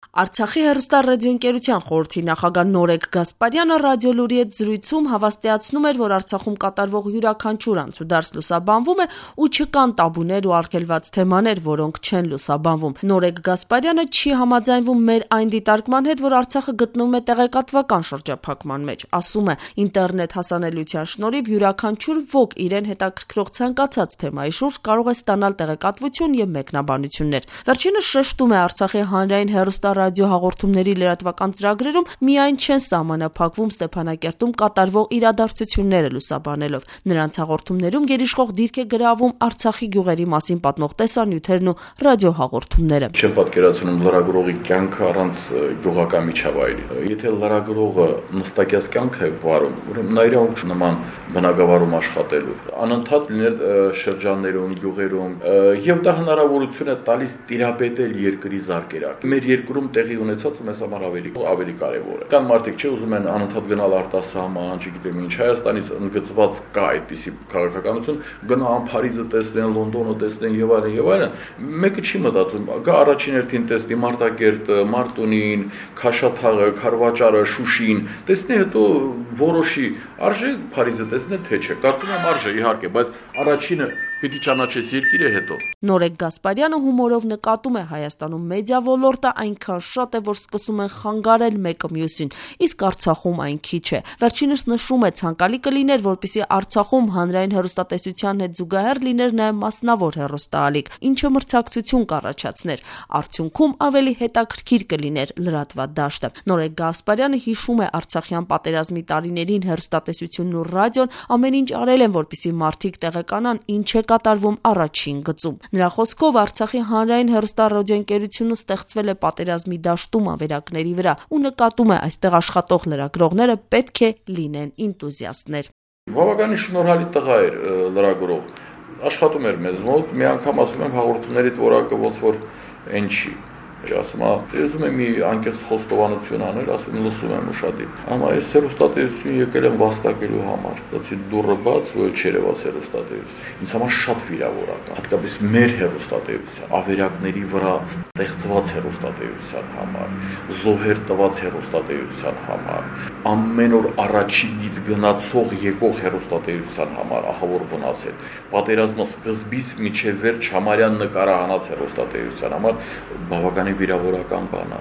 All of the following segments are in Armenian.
Արցախի հեռուստառադիոընկերության խորհրդի նախագահ Նորեկ Գասպարյանը ռադիոլուրի հետ զրույցում հավաստիացնում էր, որ Արցախում կատարվող յուրաքանչյուր անցուդարձ լուսաբանվում է ու չկան տաբուներ ու արգելված թեմաներ, որոնք չեն լուսաբանվում։ Նորեկ Գասպարյանը չի համաձայնվում մեր այն դիտարկման հետ, որ Արցախը գտնվում է տեղեկատվական շրջափակման մեջ։ Ասում է, ինտերնետ հասանելիության շնորհիվ յուրաքանչյուր ոք իրեն հետաքրքրող ցանկացած թեմայի շուրջ կարող է ստանալ տեղեկատվություն եւ մեկնաբանություններ։ Վերջինս շեշտում է, Արցախի հանրային հեռուստառադիոհաղորդումների լրատվական ծրագրերում միայն չեն սահմանափակվում Ստեփանակերտում կատարվող իրադարձությունները լուսաբանելով։ Նրանց հաղորդումներում գերիշխող դիրք է գրավում Արցախի գյուղերի մասին պատմող տեսանյութերն ու ռադիոհաղորդումները։ Չեմ պատկերացնում լրագրողի կյանքը առանց գյուղական միջավայրի։ Եթե լրագրողը նստակյաց կյանք է վարում, ուրեմն նա իրավունք նման բնակավարում աշխատելու, անընդհատ լինել շրջաններում, գյուղերում, եւ դա հնարավորություն է տալիս տիրապետել երկրի զարգերակ։ Մեր երկրում տեղի ունեցածը մեզ համար ավելի կարևոր է։ Կան մարդիկ, չէ, ուզում են անընդհատ գնալ արտասահման, չգիտեմ ինչ, Հայաստանից ընդգծված կա այդպիսի քաղաքականություն, գնան Փարիզը տեսնեն, Լոնդոնը տեսնեն եւ այլն։ Մեկը չի մտածում, գա առաջին հերթին տեսնի Մարտակերտը, Մարտունին, Քաշաթաղը, Քարվաճարը, Շուշին, տեսնի, հետո որոշի արժե Փարիզը տեսնել թե չէ։ Կարծում եմ արժե, իհարկե, բայց առաջինը պիտի ճանաչես երկիրը հետո։ Նորեկ Գասպարյանը հումորով նկատում է, Հայաստանում մեդիա ոլորտը այնքան շատ է, որ սկսում են խանգարել մեկը մյուսին, իսկ Արցախում այն քիչ է։ Վերջինս նշում է, ցանկալի կլիներ, որպեսզի Արցախում հանրային հեռուստատեսության հետ զուգահեռ լիներ նաև մասնավոր հեռուստաալիք, ինչը մրցակցություն կառաջացներ։ Արդյունքում ավելի հետաքրքիր կլիներ լրատվադաշտը։ Նորեկ Գասպարյանը հիշում է Արցախյան պատերազմի տարիներին հեռուստատեսությունն ու ռադիոն ամեն ինչ արել են, որպեսզի մարդիկ տեղեկանան ինչ է կատարվում առաջին գծում։ Նրա խոսքով Արցախի հանրային հեռուստառադիոընկերությունը ստեղծվել է պատերազմի դաշտում ավերակների վրա ու նկատում է, այստեղ աշխատող լրագրողները պետք է լինեն ինտուզիաստներ։ Բավականին շնորհալի տղա էր լրագրող, աշխատում էր մեզ մոտ, մի անգամ ասում եմ հաղորդումների որակը ոնց որ այն չի։ Ասում եմ մի անկեղծ խոստովանություն անել, ասում եմ լսում եմ ուշադիր։ Այս հեռուստատեսություն եկել եմ վաստակելու համար։ Դացի դուռը բաց, որ չերևաց հեռուստատեսություն։ Ինձ համար շատ վիրավորական, հատկապես մեր հեռուստատեսության, ավերակների վրա ստեղծված հեռուստատեսության համար, զոհեր տված հեռուստատեսության համար, ամեն օր առաջինից գնացող եկող հեռուստատեսության համար, ահավոր վնասել։ Պատերազմը սկզբից մինչև վերջ համարյա նկարահանած հեռուստատեսության համար բավական վիրավորական բան է։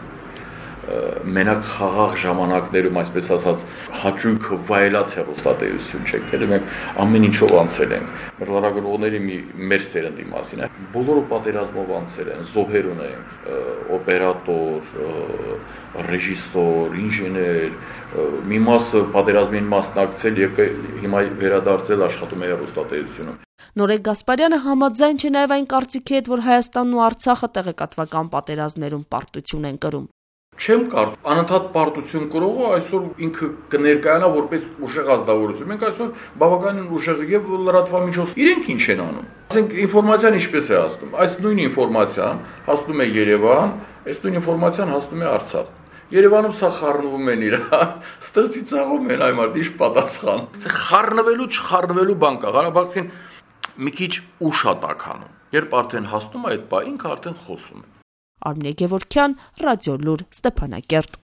Մենակ խաղաղ ժամանակներում, այսպես ասած, հաճույքը վայելած հեռուստատեսություն չէ, գիտեք, մենք ամեն ինչով անցել ենք։ Մեր լրագրողների մեր սերնդի մասին է։ Բոլորը պատերազմով անցել են, զոհեր ունենք, օպերատոր, ռեժիսոր, ինժեներ, մի մասը պատերազմին մասնակցել եւ հիմա վերադարձել աշխատում է հեռուստատեսությունում։ Նորեկ Գասպարյանը համաձայն չէ նաև այն կարծիքի հետ, որ Հայաստանն ու Արցախը տեղեկատվական պատերազմներում պարտություն են կրում։ Չեմ կարծում, անընդհատ պարտություն կրողը այսօր ինքը կներկայանա որպես ուժեղ ազգավորություն։ Մենք այսօր բավականին ուժեղ եւ լրատվամիջոցներ իրենք ինչ են անում։ Ասենք ինֆորմացիան ինչպես է հասնում։ Այս նույն ինֆորմացիան հասնում է Երևան, այս նույն ինֆորմացիան հասնում է Արցախ։ Երևանում սա խառնվում են իրար, ստեղծի ցաղում են այ մարդ ինչ պատասխան։ Խառնվելու չխառնվելու բան կա, Ղարաբաղցին մի քիչ ուշ է տաքանում։ Երբ արդեն հասնում է այդ բա, ինքը արդեն խոսում է։ Արմինե Գևորգյան, Ռադիոլուր, Ստեփանակերտ։